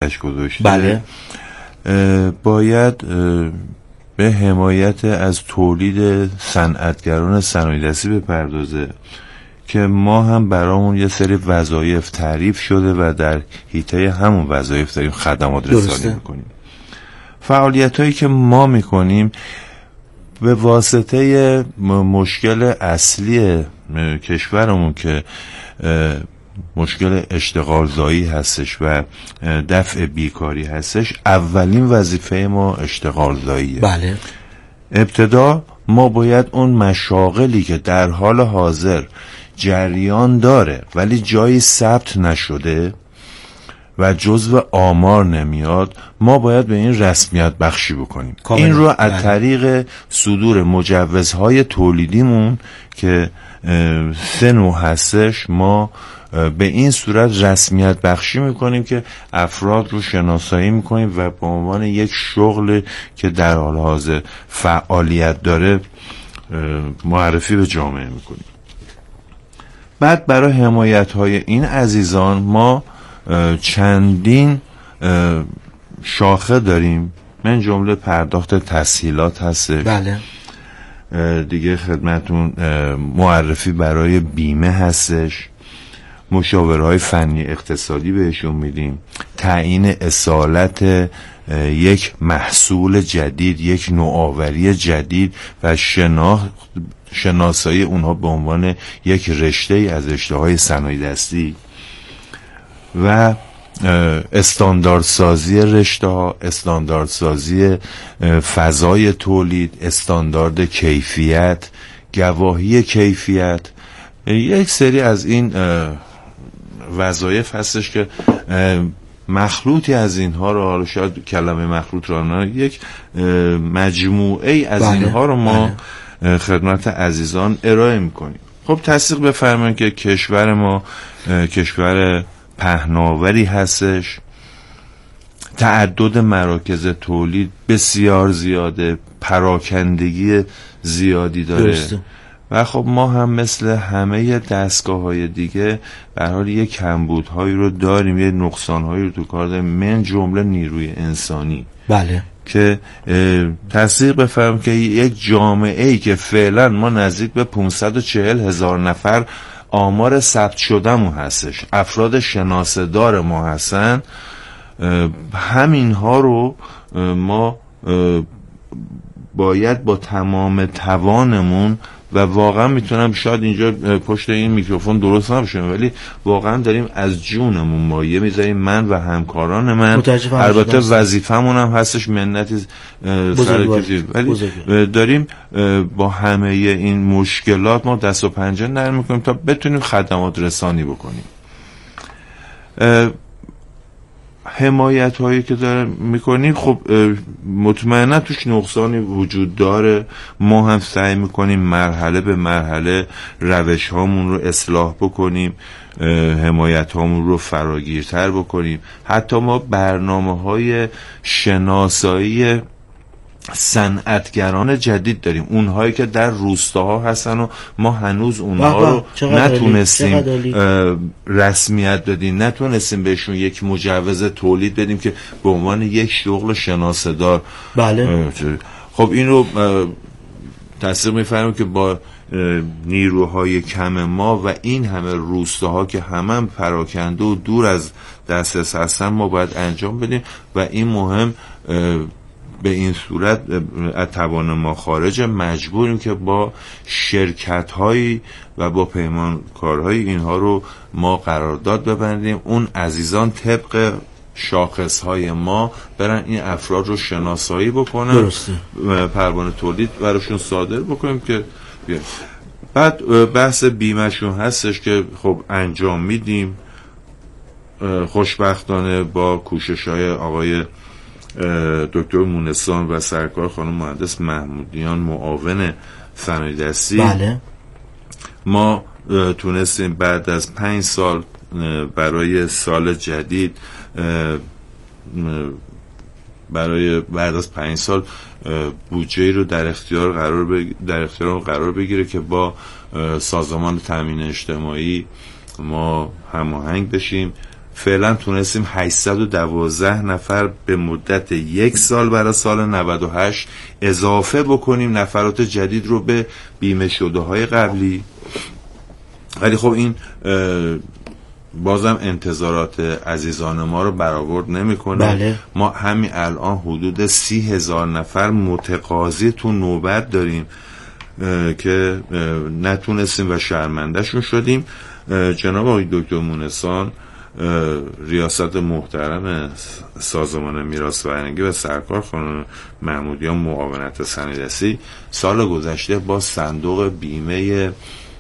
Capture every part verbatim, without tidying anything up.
وظیفش گذاشته. بله. باید به حمایت از تولید صنعتگران صنایع‌دستی بپردازه که ما هم برامون یه سری وظایف تعریف شده و در حیطه همون وظایف داریم خدمات رسانی میکنیم. فعالیت هایی که ما میکنیم به واسطه مشکل اصلی کشورمون که مشکل اشتغال زایی هستش و دفع بیکاری هستش، اولین وظیفه ما اشتغال زاییه. بله. ابتدا ما باید اون مشاغلی که در حال حاضر جریان داره ولی جایی ثبت نشده و جزو آمار نمیاد، ما باید به این رسمیت بخشی بکنیم. کامل. این رو از طریق صدور مجوزهای تولیدیمون که سه نوع هستش، ما به این صورت رسمیت بخشی میکنیم که افراد رو شناسایی میکنیم و به عنوان یک شغل که در حال حاضر فعالیت داره معرفی به جامعه میکنیم. بعد برای حمایت های این عزیزان ما چندین شاخه داریم، من جمله پرداخت تسهیلات هستش. بله. دیگه خدمتون معرفی برای بیمه هستش، مشاورهای فنی اقتصادی بهشون میدیم، تعیین اصالت یک محصول جدید، یک نوآوری جدید و شناخت شناسایی اونها به عنوان یک رشته از رشته‌های صنایع‌دستی و استانداردسازی رشته ها، استانداردسازی فضای تولید، استاندارد کیفیت، گواهی کیفیت. یک سری از این وظایف هستش که مخلوطی از اینها رو، حالا شاید کلمه مخلوط رو نه، یک مجموعه ای از بله. اینها رو ما بله. خدمت عزیزان ارائه میکنیم. خب تصدیق بفرمایید که کشور ما کشور پهناوری هستش، تعدد مراکز تولید بسیار زیاده، پراکندگی زیادی داره درسته. و خب ما هم مثل همه دستگاه های دیگه به هر حال یک کمبودهایی رو داریم، یک نقصانهایی رو تو کار داریم، من جمله نیروی انسانی. بله. که تصدیق بفرمایید که یک جامعه ای که فعلا ما نزدیک به پانصد و چهل هزار نفر آمار ثبت شدهمون هستش، افراد شناسه‌دار ما هستن، همینها رو ما باید با تمام توانمون و واقعا میتونم شاید اینجا پشت این میکروفون درست نباشه ولی واقعا داریم از جونمون مایه میذاریم، من و همکاران من، البته وظیفمون هم هستش منتی سرکتی، ولی داریم با همه این مشکلات ما دست و پنجه نرم میکنیم تا بتونیم خدمات رسانی بکنیم. حمایت هایی که داره میکنیم خب مطمئنا توش نقصانی وجود داره، ما هم سعی میکنیم مرحله به مرحله روش هامون رو اصلاح بکنیم، حمایت هامون رو فراگیرتر بکنیم. حتی ما برنامه های شناسایی صنعتگران جدید داریم، اونهایی که در روستاها هستن و ما هنوز اونها رو نتونستیم رسمیت بدیم، نتونستیم بهشون یک مجوز تولید بدیم که به عنوان یک شغل شناسه‌دار. بله. خب این رو تصدیق می‌فرماییم که با نیروهای کم ما و این همه روستاها که همه هم پراکنده و دور از دسترس هستن ما باید انجام بدیم و این مهم به این صورت از توان ما خارج، مجبوریم که با شرکت هایی و با پیمانکارهای اینها رو ما قرارداد ببندیم، اون عزیزان طبق شاخص های ما برن این افراد رو شناسایی بکنن، درسته. پروانه تولید براشون صادر بکنیم که بیان. بعد بحث بیمهشون هستش که خب انجام میدیم، خوشبختانه با کوشش های آقای دکتر مونسان و سرکار خانم مهندس محمودیان معاون صنایع‌دستی، بله. ما تونستیم بعد از پنج سال برای سال جدید برای بعد از پنج سال بودجه رو در اختیار قرار بگ... در اختیار قرار بگیره که با سازمان تامین اجتماعی ما هماهنگ بشیم، فعلا تونستیم هشتصد و دوازده نفر به مدت یک سال برای سال نود و هشت اضافه بکنیم نفرات جدید رو به بیمه شده های قبلی. ولی خب این بازم انتظارات عزیزان ما رو برآورد نمی‌کنه. بله. ما همین الان حدود سی هزار نفر متقاضی تو نوبت داریم که نتونستیم و شرمنده‌شون شدیم. جناب آقای دکتر مونسان، ریاست محترم سازمان میراث فرهنگی و سرکار خانم محمودیان معاونت سنیدستی سال گذشته با صندوق بیمه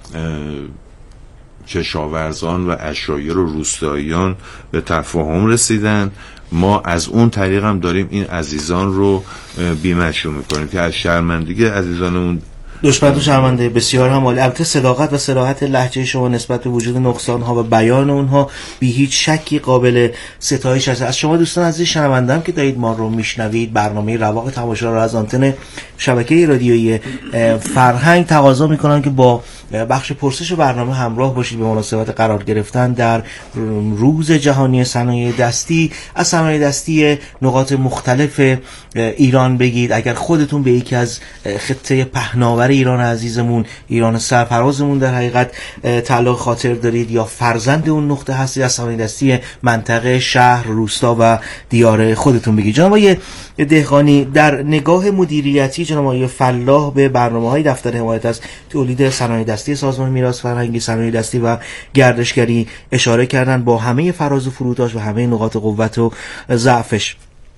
کشاورزان و عشایر و روستاییان به تفاهم رسیدن. ما از اون طریق هم داریم این عزیزان رو بیمه‌شون میکنیم که از شرمندگی عزیزانمون دشمن و شرمنده بسیار هم عالی. البته صداقت و صراحت لهجه شما نسبت به وجود نقصان ها و بیان اونها بی هیچ شکی قابل ستایش است. از شما دوستان عزیز شنوندم که دارید ما رو میشنوید، برنامه رواق تماشا رو از آنتن شبکه رادیویی فرهنگ تقاضا میکنم که با بخش پرسش برنامه همراه باشید به مناسبت قرار گرفتن در روز جهانی صنایع دستی. از صنایع دستی نقاط مختلف ایران بگید. اگر خودتون به یکی از خطه پهناور ایران عزیزمون، ایران سرفرازمون در حقیقت تعلق خاطر دارید یا فرزند اون نقطه هستید، از صنایع دستی منطقه، شهر، روستا و دیار خودتون بگید. جناب آقای دهقانی، در نگاه مدیریتی جناب آقای فلاح به برنامه‌های دفتر حمایت از تولید صنایع دستی سازمان میراث فرهنگی، صنایع دستی و گردشگری اشاره کردن با همه فراز و فروداش و همه نقاط قوت و ضعفش.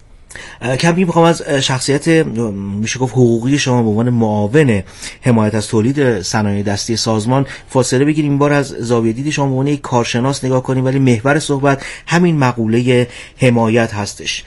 کمی میخوام از شخصیت میشه گفت حقوقی شما به عنوان معاون حمایت از تولید صنایع دستی سازمان فاصله بگیریم. این بار از زاویه دید شما به عنوان یک کارشناس نگاه کنیم، ولی محور صحبت همین مقوله حمایت هستش.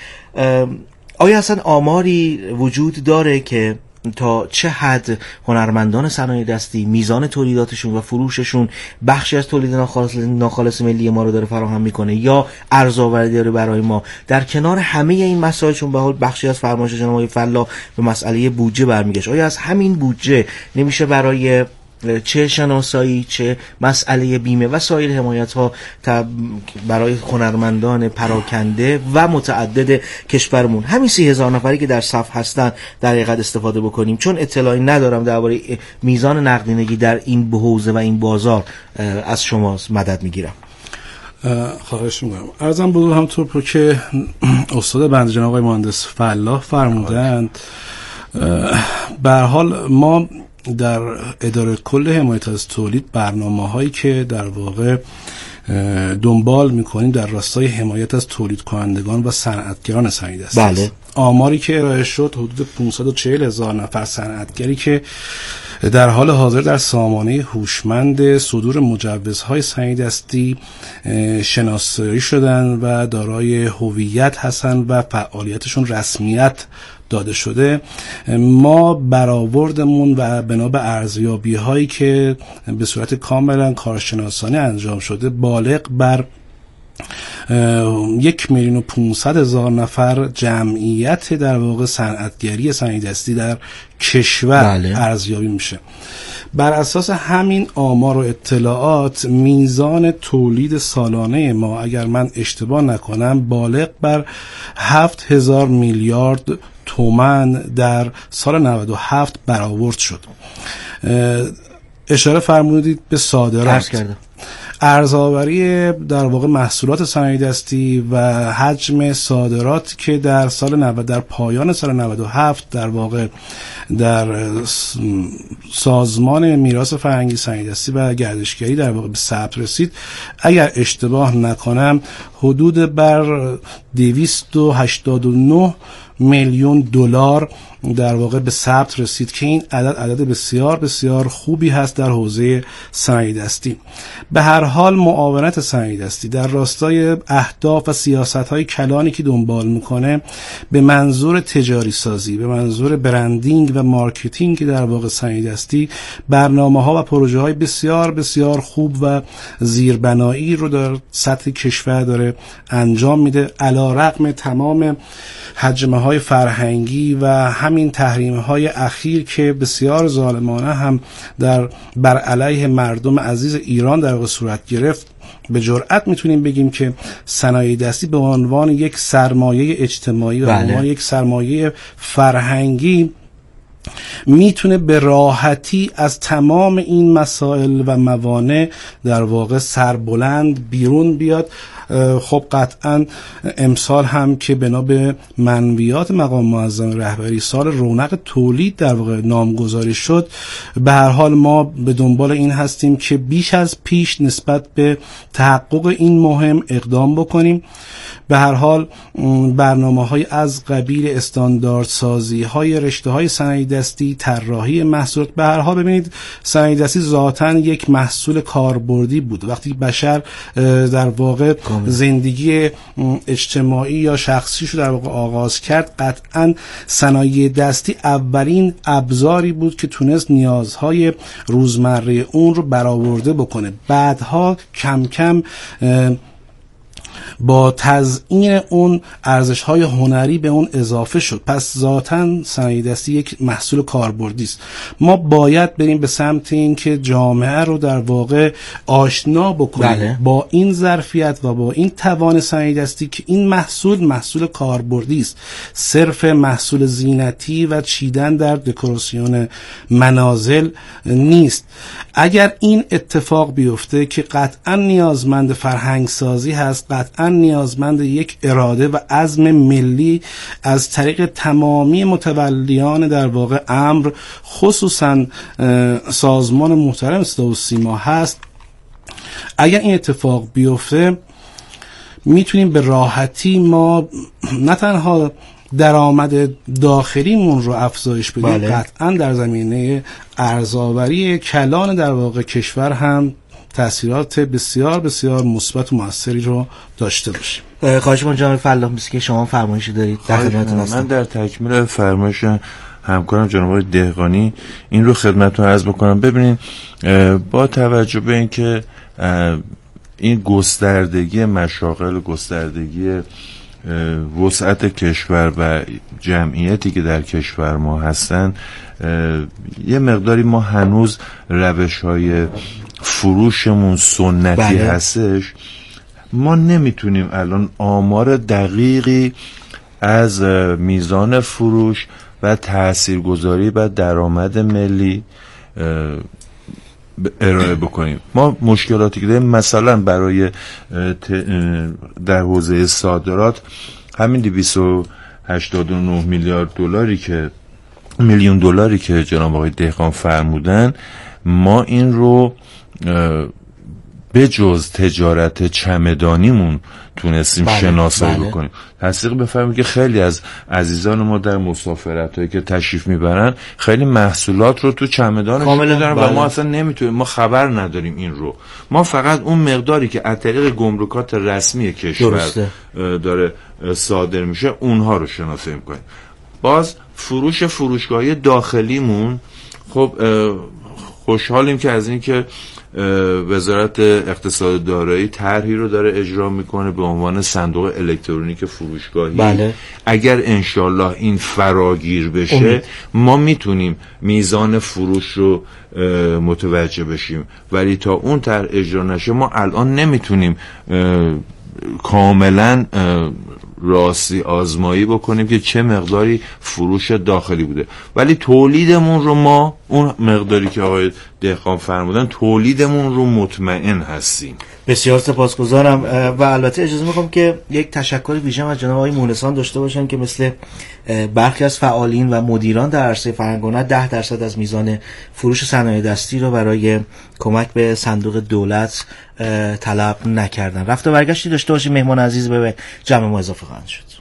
آیا اصلا آماری وجود داره که تا چه حد هنرمندان صنایع دستی میزان تولیداتشون و فروششون بخشی از تولید ناخالص ناخالص ملی ما رو داره فراهم میکنه یا ارزآوری داره برای ما؟ در کنار همه این مسائلشون به حال بخشی از فرمایش جناب آقای فلاح به مسئله بودجه برمیگشت. آیا از همین بودجه نمیشه برای چه شناسایی، چه مسئله بیمه و سایر حمایت ها برای هنرمندان پراکنده و متعدد کشورمون، همین سی هزار نفری که در صف هستن، در حقیقت استفاده بکنیم؟ چون اطلاعی ندارم درباره میزان نقدینگی در این حوزه و این بازار، از شما مدد میگیرم. خواهش میکنم. عرضم بود همونطور که استاد بنده جناب آقای مهندس فلاح فرمودند، به هر حال ما در اداره کل حمایت از تولید برنامه هایی که در واقع دنبال میکنیم در راستای حمایت از تولید کنندگان و صنعتگران صنایع دستی. بله. آماری که ارائه شد حدود پانصد و چهل هزار نفر صنعتگری که در حال حاضر در سامانه هوشمند صدور مجوزهای صنایع دستی شناسایی شدن و دارای هویت هستند و فعالیتشون رسمیت داده شده. ما برآوردمون و بنا به ارزیابی هایی که به صورت کاملا کارشناسانه انجام شده بالغ بر یک میلیون و پونصد هزار نفر جمعیت در واقع صنعتگری صنایع دستی در کشور بله. ارزیابی میشه. بر اساس همین آمار و اطلاعات میزان تولید سالانه ما اگر من اشتباه نکنم بالغ بر هفت هزار میلیارد تومان در سال نود و هفت برآورد شد. اشاره فرمودید به صادرات، ارزآوری در واقع محصولات صنایع دستی و حجم صادرات که در سال نود در پایان سال نود و هفت در واقع در سازمان میراث فرهنگی صنایع دستی و گردشگری در واقع به ثبت رسید، اگر اشتباه نکنم حدود بر دویست و هشتاد و نه میلیون دلار در واقع به ثبت رسید که این عدد عدد بسیار بسیار خوبی هست در حوزه صنایع دستی. به هر حال معاونت صنایع دستی در راستای اهداف و سیاست‌های کلانی که دنبال میکنه به منظور تجاری سازی، به منظور برندینگ و مارکتینگ در واقع صنایع دستی برنامه‌ها و پروژه‌های بسیار بسیار خوب و زیربنایی رو در سطح کشور داره انجام میده، علی‌رغم تمام هجمه های فرهنگی و همین تحریم های اخیر که بسیار ظالمانه هم در بر علیه مردم عزیز ایران در واقع صورت گرفت، به جرئت میتونیم بگیم که صنایع دستی به عنوان یک سرمایه اجتماعی و به عنوان یک سرمایه فرهنگی میتونه به راحتی از تمام این مسائل و موانع در واقع سربلند بیرون بیاد. خب قطعا امسال هم که بنا به منویات مقام معظم رهبری سال رونق تولید در واقع نامگذاری شد، به هر حال ما به دنبال این هستیم که بیش از پیش نسبت به تحقق این مهم اقدام بکنیم. به هر حال برنامه‌های از قبیل استانداردسازی های رشته‌های صنایع دستی، طراحی محصولات، به هر حال ببینید صنایع دستی ذاتاً یک محصول کاربردی بود. وقتی بشر در واقع زندگی اجتماعی یا شخصیشو در واقع آغاز کرد، قطعاً صنایع دستی اولین ابزاری بود که تونست نیازهای روزمره اون رو برآورده بکنه. بعدها کم کم با تزیین اون ارزش‌های هنری به اون اضافه شد. پس ذاتاً صنایع دستی یک محصول کاربردی است. ما باید بریم به سمت این که جامعه رو در واقع آشنا بکنیم بله. با این ظرفیت و با این توان صنایع دستی که این محصول محصول کاربردی است، صرف محصول زینتی و چیدن در دکوراسیون منازل نیست. اگر این اتفاق بیفته که قطعاً نیازمند فرهنگ سازی هست، قطعاً نیازمند یک اراده و عزم ملی از طریق تمامی متولیان در واقع امر، خصوصا سازمان محترم صدا و سیما هست. اگر این اتفاق بیفته میتونیم به راحتی ما نه تنها درآمد داخلیمون رو افزایش بدیم، بله. قطعا در زمینه ارزآوری کلان در واقع کشور هم تأثیرات بسیار بسیار مثبت و موثری رو داشته باشیم. خواهش می‌کنم جناب فلاح، مثل که شما فرمایشی دارید در خدمتتون هستم. من در تکمیل فرمایش همکارم جناب آقای دهقانی این رو خدمتتون عرض بکنم. ببینید با توجه به اینکه این گستردگی مشاغل، گستردگی وسعت کشور و جمعیتی که در کشور ما هستن، یه مقداری ما هنوز روش‌های فروشمون سنتی بله. هستش. ما نمیتونیم الان آمار دقیقی از میزان فروش و تاثیرگذاری و درآمد ملی ارائه بکنیم. ما مشکلاتی که داریم مثلا برای در حوزه صادرات همین دویست و هشتاد و نه میلیارد دلاری که میلیون دلاری که جناب آقای دهقان فرمودن، ما این رو به جز تجارت چمدانیمون تونستیم بله، شناسایی بله. بکنیم. تصدیق بفرمایید که خیلی از عزیزان ما در مسافرت هایی که تشریف میبرن خیلی محصولات رو تو چمدانشون دارن بله. و ما اصلا نمیتونیم، ما خبر نداریم این رو. ما فقط اون مقداری که از طریق گمرکات رسمی کشور درسته. داره صادر میشه اونها رو شناسایی میکنیم. باز فروش فروشگاهی داخلیمون، خب خوشحالیم که از این که وزارت اقتصاد دارایی طرحی رو داره اجرا میکنه به عنوان صندوق الکترونیک فروشگاهی. بله. اگر انشالله این فراگیر بشه امید. ما میتونیم میزان فروش رو متوجه بشیم، ولی تا اون طرح اجرا نشه ما الان نمیتونیم کاملا راستی آزمایی بکنیم که چه مقداری فروش داخلی بوده. ولی تولیدمون رو ما اون مقداری که آقای دهقان فرمودن تولیدمون رو مطمئن هستیم. بسیار سپاسگزارم و البته اجازه میخوام که یک تشکر ویژه از جناب آقای مونسان داشته باشن که مثل برخی از فعالین و مدیران در عرصه فرهنگ و هنر ده درصد از میزان فروش صنایع دستی رو برای کمک به صندوق دولت طلب نکردن. رفت و برگشتی داشته باشیم. مهمان عزیز به جمع ما اضافه خواهند شد.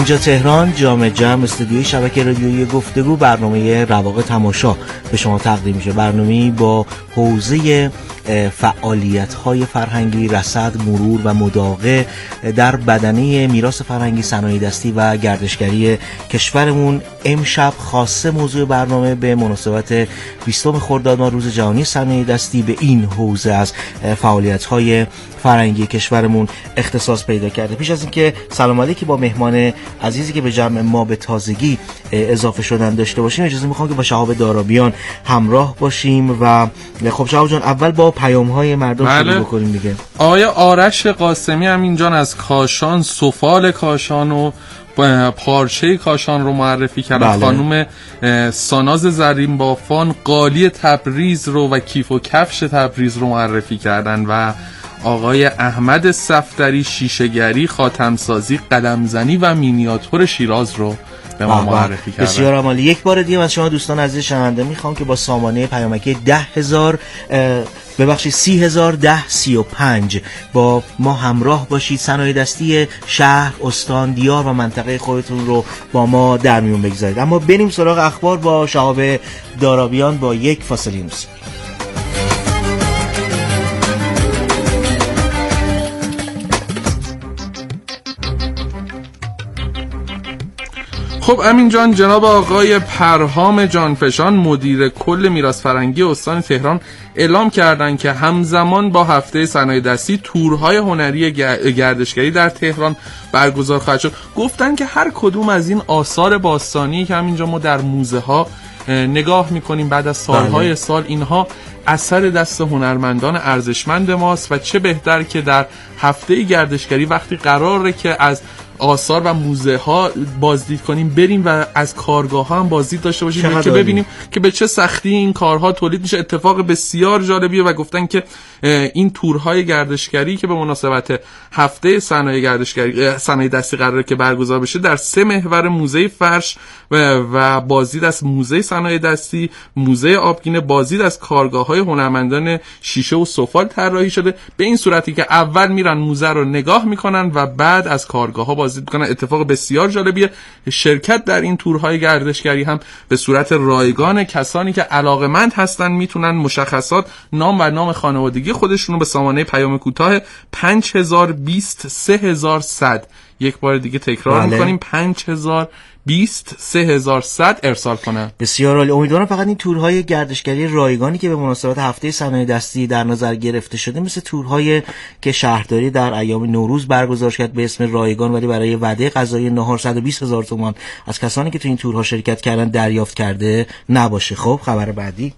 اینجا تهران، جامع جمع، استودیوی شبکه رادیویی گفتگو، برنامه رواق تماشا به شما تقدیم میشه. برنامه‌ای با حوزه فعالیت‌های فرهنگی، رصد، مرور و مداقه در بدنه میراث فرهنگی، صنایع دستی و گردشگری کشورمون. امشب خاصه موضوع برنامه به مناسبت بیستم خرداد ماه روز جهانی صنایع دستی به این حوزه از فعالیت‌های فرهنگی کشورمون اختصاص پیدا کرده. پیش از اینکه سلام علیکی با مهمان عزیزی که به جمع ما به تازگی اضافه شدن داشته باشیم، اجازه میخوام که با شهاب دارابیان همراه باشیم و خب شهاب جان اول با پیام‌های مردم بله. شروع بکنیم دیگه. آقای آرش قاسمی هم اینجان از کاشان، سفال کاشان و پارچه کاشان رو معرفی کردن. بله. خانم ساناز زرین بافان قالی تبریز رو و کیف و کفش تبریز رو معرفی کردن و آقای احمد صفدری شیشه‌گری، خاتمسازی، قلمزنی و مینیاتور شیراز رو به ما معرفی کردن. بسیار عالی. یک بار دیگه از شما دوستان عزیز شنونده میخوام که با سامانه پیامکی ده هزار ببخشید سی هزار ده سی و پنج با ما همراه باشید. صنایع دستی شهر، استان، دیار و منطقه خودتون رو با ما در میون بگذارید. اما بریم سراغ اخبار با شهاب دارابیان با یک فاصله موسیقی. خب امین جان، جناب آقای پرهام جانفشان مدیر کل میراث فرهنگی استان تهران اعلام کردند که همزمان با هفته صنایع دستی تورهای هنری گردشگری در تهران برگزار خواهد شد. گفتن که هر کدوم از این آثار باستانی که همینجا ما در موزه ها نگاه میکنیم بعد از سالهای بله. سال اینها اثر دست هنرمندان ارزشمند ماست و چه بهتر که در هفته گردشگری وقتی قراره که از آثار و موزه ها بازدید کنیم بریم و از کارگاه ها هم بازدید داشته باشیم که ببینیم که به چه سختی این کارها تولید میشه. اتفاق بسیار جالبیه و گفتن که این تورهای گردشگری که به مناسبت هفته صنایع گردشگری صنایع دستی قراره که برگزار بشه در سه محور موزه فرش و بازدید از موزه صنایع دستی، موزه آبگینه، بازدید از کارگاه های هنرمندان شیشه و سفال طراحی شده. به این صورتی که اول میرن موزه رو نگاه میکنن و بعد از کارگاه ها بازدید میکنن. اتفاق بسیار جالبیه. شرکت در این تورهای گردشگری هم به صورت رایگان. کسانی که علاقمند هستن میتونن مشخصات، نام و نام خانوادگی خودشون رو به سامانه پیام کوتاه پنج هزار بیست سه هزار صد یک بار دیگه تکرار بله. میکنیم پنج هزار بیست سه هزار صد ارسال کنن. بسیار عالی. امیدوارم فقط این تورهای گردشگری رایگانی که به مناسبت هفته صنایع دستی در نظر گرفته شده مثل تورهای که شهرداری در ایام نوروز برگزار کرد به اسم رایگان ولی برای وعده غذایی نهار صد و بیست هزار تومان از کسانی که تو این تورها شرکت کردن دریافت کرده نباشه. خب خبر بعدی.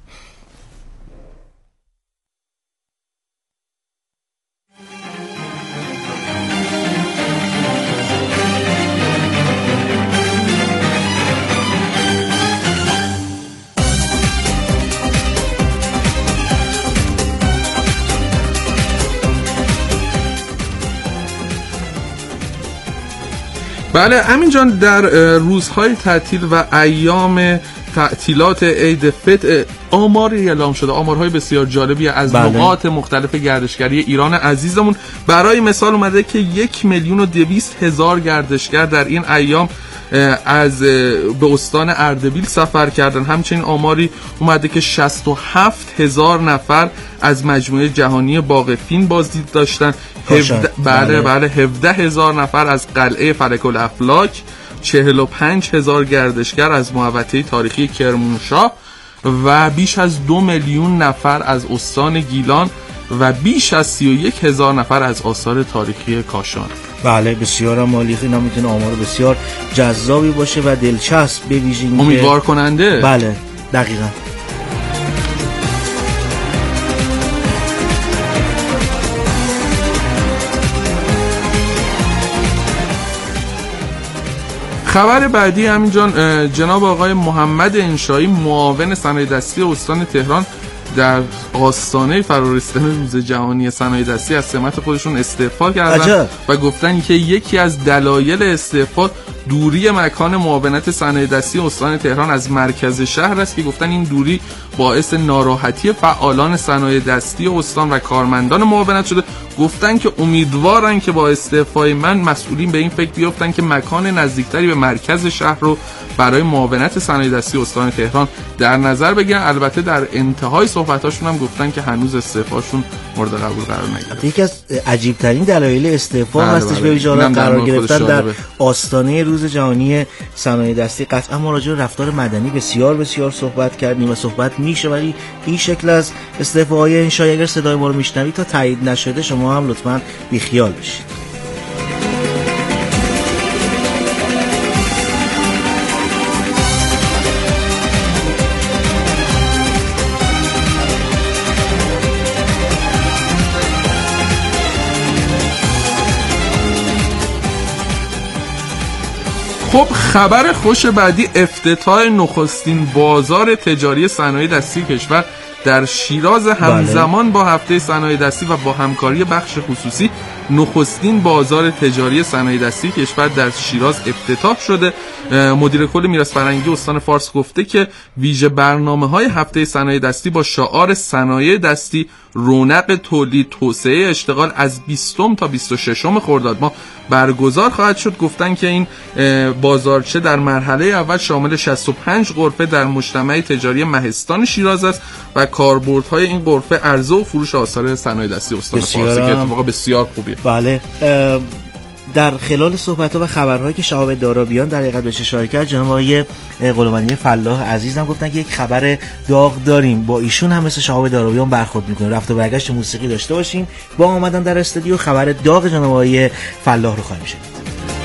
بله امین جان، در روزهای تعطیل و ایام تعطیلات عید فطر آماری اعلام شده، آمارهای بسیار جالبی از بله. نقاط مختلف گردشگری ایران عزیزمون. برای مثال اومده که یک میلیون و دویست هزار گردشگر در این ایام از به استان اردبیل سفر کردن. همچنین آماری اومده که شصت و هفت هزار نفر از مجموعه جهانی باغ فین بازدید داشتن. هفده بله بله هفده هزار نفر از قلعه فلک الافلاک، چهل و پنج هزار گردشگر از محوطه تاریخی کرمانشاه و بیش از دو میلیون نفر از استان گیلان و بیش از سی و یک هزار نفر از آثار تاریخی کاشان. بله بسیار عالی. اینا میتونه آمار بسیار جذابی باشه و دلچسب به ویژه امیدوار کننده. بله دقیقاً. خبر بعدی همین جان، جناب آقای محمد انشایی معاون صنایع دستی استان تهران در آستانه فرارسیدن روز جهانی صنایع دستی از سمت خودشون استعفا کردن عجب. و گفتن که یکی از دلایل استعفا دوری مکان معاونت صنایع دستی استان تهران از مرکز شهر است که گفتن این دوری باعث ناراحتی فعالان صنایع دستی استان و کارمندان معاونت شده. گفتن که امیدوارن که با استعفای من مسئولین به این فکر بیافتن که مکان نزدیکتری به مرکز شهر رو برای معاونت صنایع دستی استان تهران در نظر بگیرن. البته در انتهای صحبتاشون هم گفتن که هنوز استعفاشون مورد قبول قرار نگرفته. یکی از عجیب ترین دلایل استعفا بله هستش بله. به ویژه قرار گرفتن در جالبه. آستانه روز جهانی صنایع دستی. قطعا ما راجع به رفتار مدنی بسیار بسیار صحبت کردیم و صحبت میشه، ولی این شکل از استعفاهای این شایعه اگر صدای ما رو میشنوید تا تایید نشده شما هم لطفاً بیخیال بشید. خب خبر خوش بعدی افتتاح نخستین بازار تجاری صنایع دستی کشور در شیراز همزمان با هفته صنایع دستی و با همکاری بخش خصوصی نخستین بازار تجاری صنایع دستی کشور در شیراز افتتاح شده. مدیر کل میراث فرهنگی استان فارس گفته که ویژه برنامه‌های هفته صنایع دستی با شعار صنایع دستی رونق تولید توسعه اشتغال از بیستم تا بیست و ششم خرداد ماه برگزار خواهد شد. گفتن که این بازارچه در مرحله اول شامل شصت و پنج غرفه در مجتمع تجاری مهستان شیراز است و کاربردهای این غرفه عرضه و فروش آثار صنایع دستی استان فارس که اتفاقا بسیار خوبیه. بله، در خلال صحبت‌ها و خبرهایی که شهاب دارابیان در حقیقت بهش اشاره کرد، جناب آقای قلوانی فلاح عزیزم گفتن که یک خبر داغ داریم، با ایشون هم مثل شهاب دارابیان برخورد می‌کنیم، رفت و برگشت موسیقی داشته باشیم. با آمدن در استودیو خبر داغ جناب آقای فلاح رو خواهیم شنید.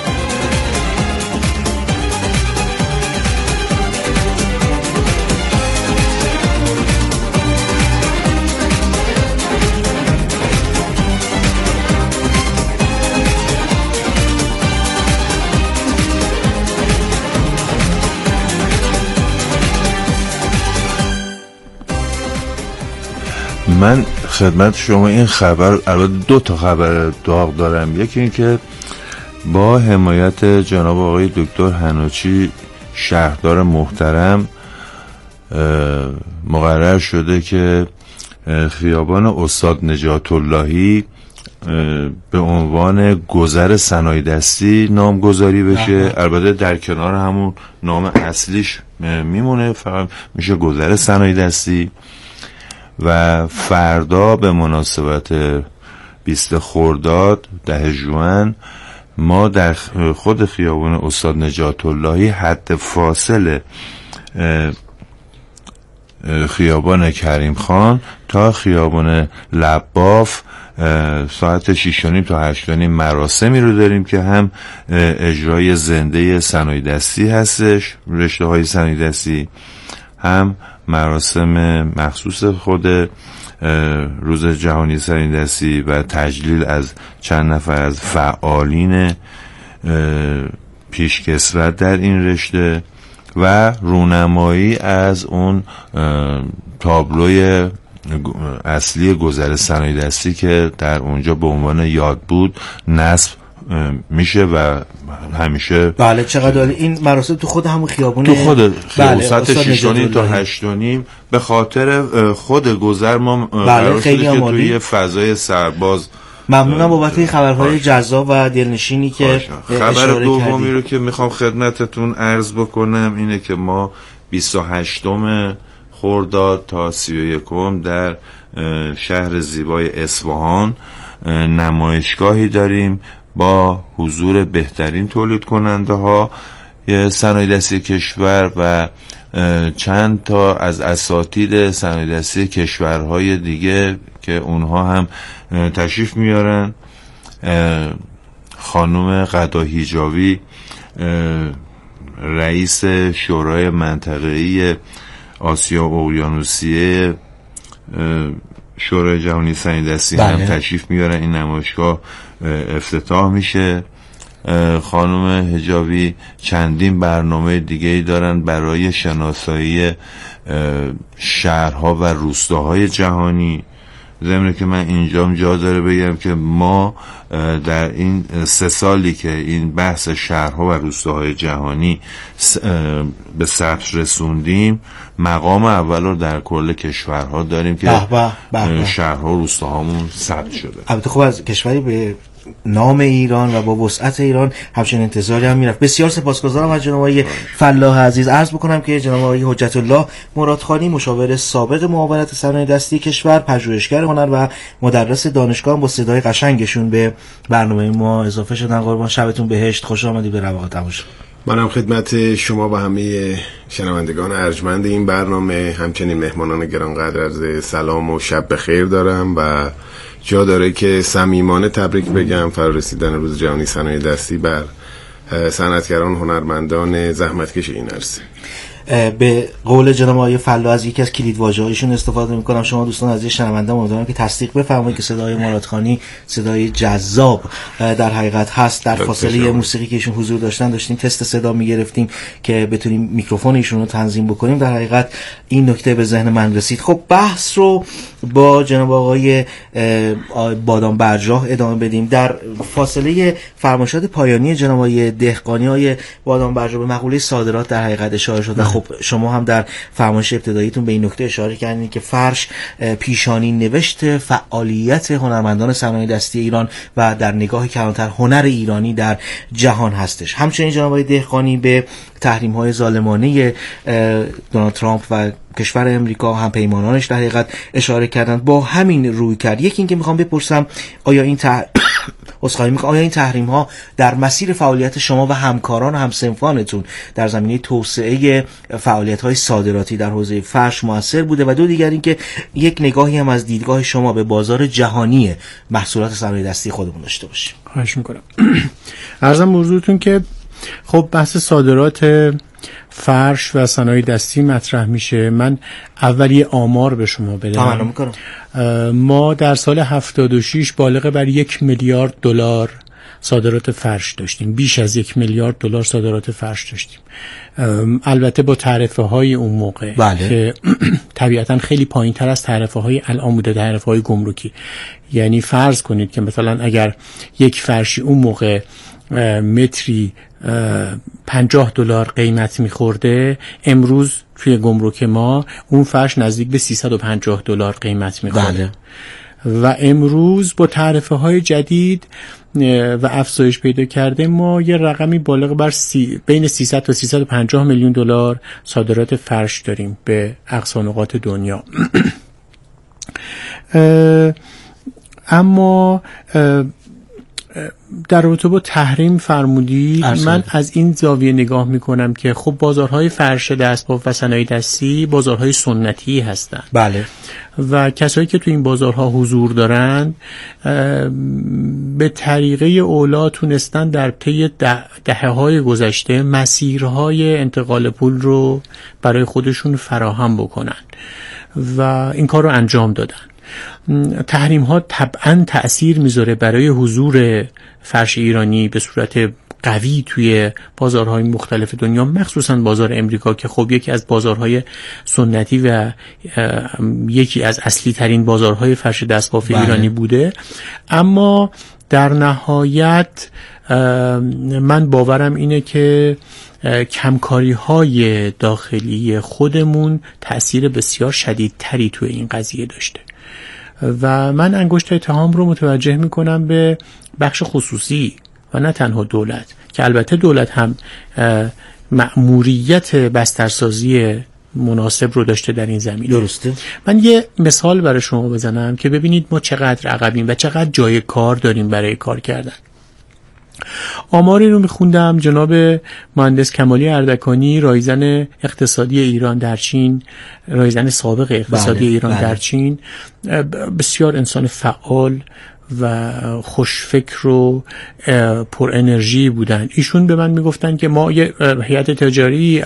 من خدمت شما این خبر، البته دو تا خبر داغ دارم. یکی این که با حمایت جناب آقای دکتر حنوچی شهردار محترم مقرر شده که خیابان استاد نجات اللهی به عنوان گذر صنایع دستی نامگذاری بشه. البته در کنار همون نام اصلیش میمونه، فقط میشه گذر صنایع دستی. و فردا به مناسبت بیست خرداد ده ژوئن ما در خود خیابان استاد نجات اللهی حد فاصل خیابان کریم خان تا خیابان لباف ساعت شش و نیم تا هشت و نیم مراسمی رو داریم که هم اجرای زنده صنایع دستی هستش، رشته های صنایع دستی، هم مراسم مخصوص خود روز جهانی صنایع دستی و تجلیل از چند نفر از فعالین پیشکسوت در این رشته و رونمایی از اون تابلوی اصلی گذر صنایع دستی که در اونجا به عنوان یاد بود نصب میشه و همیشه. بله چقدر این مراسم تو خود همون خیابون تو خود خیابون ساعت بله شش و نیم تا هشت و نیم به خاطر خود گذر ما بله خیلی که توی فضای سرباز. ممنونم بابت خبرهای جذاب و دلنشینی که خبر دومی رو که میخوام خدمتتون عرض بکنم اینه که ما بیست و هشتم خرداد تا سی و یکم در شهر زیبای اصفهان نمایشگاهی داریم با حضور بهترین تولید کننده ها صنایع دستی کشور و چند تا از اساتید صنایع دستی کشورهای دیگه که اونها هم تشریف میارن. خانم غدا حجاوی رئیس شورای منطقه‌ای آسیا اقیانوسیه شورای جهانی صنایع دستی هم تشریف میارن. این نمایشگاه افتتاح میشه خانم حجابی چندین برنامه دیگه‌ای دارن برای شناسایی شهرها و روستاهای جهانی. ضمن که من اینجام جا داره بگم که ما در این سه سالی که این بحث شهرها و روستاهای جهانی به ثبت رسوندیم، مقام اول رو در کل کشورها داریم که بح بح بح بح. شهرها و روستاهامون ثبت شده. البته خب از کشوری به نام ایران و با وسعت ایران همچنین انتظاری هم میرفت. بسیار سپاسگزارم از جناب آقای فلاح عزیز. عرض بکنم که جناب آقای حجت الله مرادخانی، مشاور سابق معاونت صنایع دستی کشور، پژوهشگر هنر و مدرس دانشگاه، با صدای قشنگشون به برنامه ما اضافه شدن. قربان شبتون بهشت، خوش آمدید به رواق تماشا. منم خدمت شما و همه شنوندگان ارجمند این برنامه، همچنین مهمانان گرانقدر، عرض سلام و شب بخیر دارم و جا داره که صمیمانه تبریک بگم فرارسیدن روز جهانی صنایع دستی بر صنعتگران، هنرمندان زحمتکش این عرصه. به قول جناب آقای فلاح از یکی از کلیدواژه‌هایشون استفاده می‌کنم. شما دوستان عزیز شنونده امیدوارم که تصدیق بفرمایید که صدای مرادخانی صدای جذاب در حقیقت هست. در فاصله موسیقی که ایشون حضور داشتن داشتیم تست صدا می‌گرفتیم که بتونیم میکروفون ایشون رو تنظیم بکنیم. در حقیقت این نکته به ذهن من رسید. خب بحث رو با جناب آقای بادام برجاه ادامه بدیم. در فاصله فرمایشات پایانی جناب آقای دهقانی، های بادام برجاه به مقوله صادرات در حقیقت اشاره شد. خب شما هم در فرمایش ابتداییتون به این نکته اشاره کردید که فرش پیشانی نوشت فعالیت هنرمندان صنایع دستی ایران و در نگاه کلانتر هنر ایرانی در جهان هستش. همچنین جناب آقای دهقانی به تحریم های ظالمانه دونالد ترامپ و کشور امریکا هم پیمانانش در حقیقت اشاره کردن. با همین روی کرد یکی این که میخوام بپرسم آیا این تح... اسخای میکنم آیا این تحریم ها در مسیر فعالیت شما و همکاران و همسنفانتون در زمینه توسعه فعالیت های صادراتی در حوزه فرش موثر بوده؟ و دو دیگر این که یک نگاهی هم از دیدگاه شما به بازار جهانی محصولات صنایع دستی خودمون داشته باشیم. خواهش میکنم. عرضم موضوعتون که خب بحث صادرات فرش و صنایع دستی مطرح میشه. من اولی آمار به شما بدم. ما در سال هفتاد و شش بالغ بر یک میلیارد دلار صادرات فرش داشتیم، بیش از یک میلیارد دلار صادرات فرش داشتیم. البته با تعرفه های اون موقع بله. که طبیعتا خیلی پایین تر از تعرفه های الان بوده، تعرفه های گمرکی. یعنی فرض کنید که مثلا اگر یک فرشی اون موقع متری پنجاه دلار قیمت میخورده، امروز توی گمرک ما اون فرش نزدیک به سیصد و پنجاه دلار قیمت میخورده. بله. و امروز با تعرفه های جدید و افزایش پیدا کرده ما یه رقمی بالغ بر سی بین سیصد تا سیصد و پنجاه میلیون دلار صادرات فرش داریم به اقصا نقاط دنیا. اما در رابطه با تحریم فرمودید، من از این زاویه نگاه میکنم که خب بازارهای فرش دستباف و صنایع دستی بازارهای سنتی هستند. بله. و کسایی که تو این بازارها حضور دارند به طریقه اولا تونستن در طی دهه‌های گذشته مسیرهای انتقال پول رو برای خودشون فراهم بکنن و این کار رو انجام دادن. تحریم ها طبعا تأثیر میذاره برای حضور فرش ایرانی به صورت قوی توی بازارهای مختلف دنیا، مخصوصا بازار امریکا که خب یکی از بازارهای سنتی و یکی از اصلی ترین بازارهای فرش دستباف ایرانی بوده. اما در نهایت من باورم اینه که کمکاری های داخلی خودمون تأثیر بسیار شدیدتری توی این قضیه داشته و من انگشت اتهام رو متوجه میکنم به بخش خصوصی و نه تنها دولت، که البته دولت هم مأموریت بسترسازی مناسب رو داشته در این زمینه. درسته. من یه مثال برای شما بزنم که ببینید ما چقدر عقبیم و چقدر جای کار داریم برای کار کردن. آماری رو میخوندم، جناب مهندس کمالی اردکانی، رایزن اقتصادی ایران در چین، رایزن سابق اقتصادی بله، ایران بله. در چین، بسیار انسان فعال و خوشفکر و پر انرژی بودن. ایشون به من میگفتن که ما یه هیئت تجاری